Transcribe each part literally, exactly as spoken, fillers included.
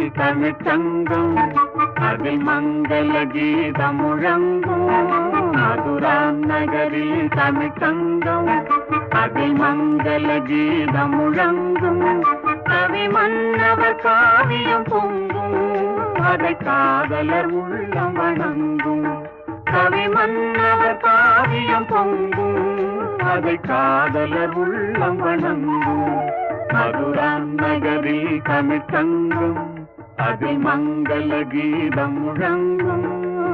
தமிழ்ச்சங்கம் அதில் மங்கள கீதம் முழங்கும். மதுரா நகரில் தமிழ்ச்சங்கம் அதில் மங்கள கீதம் முழங்கும். கவி மன்னவர் காவியம் பொங்கும் அதை காதலர் உள்ளம் வணங்கும். கவி மன்னவர் காவியம் பொங்கும் அதை காதலர் உள்ளம் வணங்கும். மதுரா நகரில் தமிழ்ச்சங்கம் அதில் மங்கள கீதம் முழங்கும்.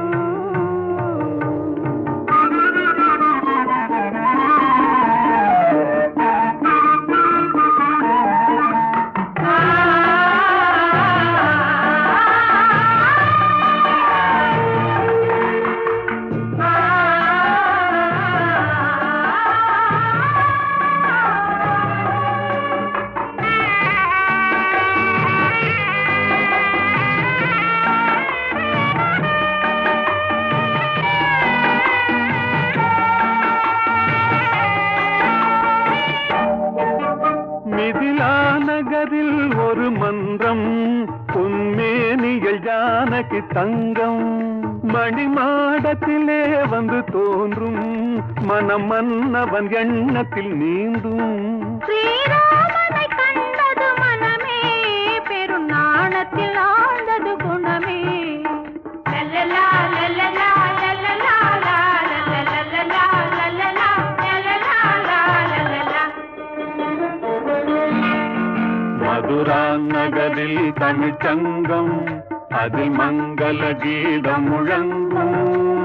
நகரில் ஒரு மன்றம் பொன்மேனிகள் ஜானகி தங்கம். மணிமாடத்திலே வந்து தோன்றும் மனம் மன்னவன் எண்ணத்தில் நீந்தும். ஸ்ரீராமனை கண்டது மனமே பெரும் நாணத்தில் ஆழ்ந்தது குணமே. லல்லலா லல்லலா லல்லலா லல்லலா லல்லலா லல்லலா. மதுரா நகரில் தமிழ்ச்சங்கம் அதில் மங்கள கீதம் முழங்கும்.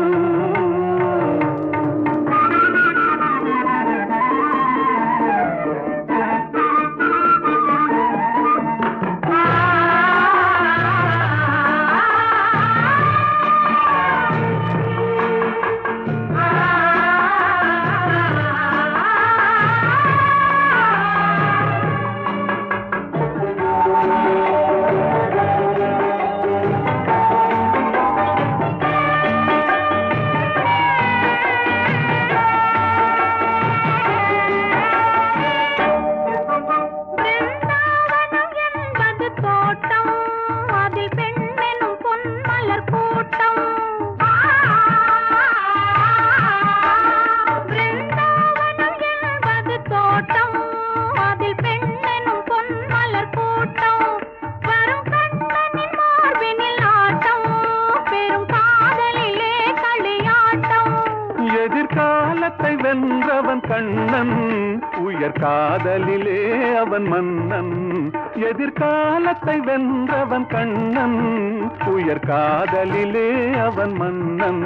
எதிர்காலத்தை வென்றவன் கண்ணன் உயர் காதலிலே அவன் மன்னன். எதிர்காலத்தை வென்றவன் கண்ணன் உயர் காதலிலே அவன் மன்னன்.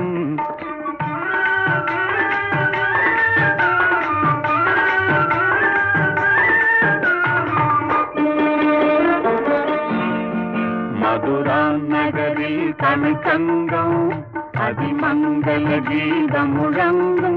மதுரா நகரில் தமிழ்ச்சங்கம் அதில் மங்கள கீதம் முழங்கும்.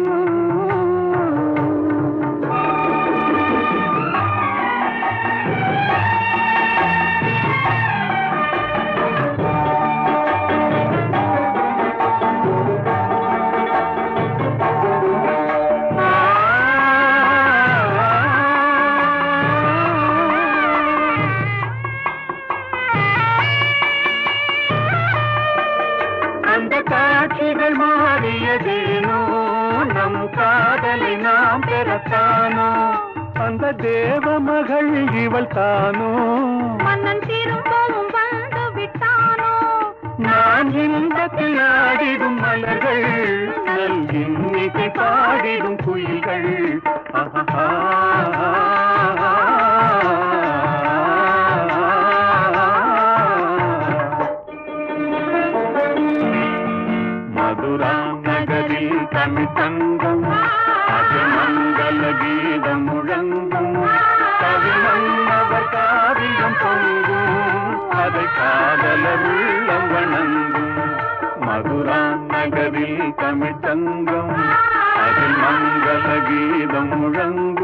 அந்த காட்சிகள் மாறியதேனோ நம் காதலை நாம் பெறத்தானோ. அந்த தேவ மகள் இவள் தானோ மன்னன் திரும்பவும் வந்து விட்டானோ. நான் இன்பத்தில் ஆடிடும் மலர்கள் நல் இன்னிசை பாடிடும் குயில்கள். மதுரா நகரில் தமிழ்ச்சங்கம் அதில் மங்கள கீதம் முழங்கும். கவி மன்னவர் காவியம் பொங்கும் அதை காதலர் உள்ளம் வணங்கும். மதுரா நகரில் தமிழ்ச்சங்கம் அதில் மங்கள கீதம் முழங்கும்.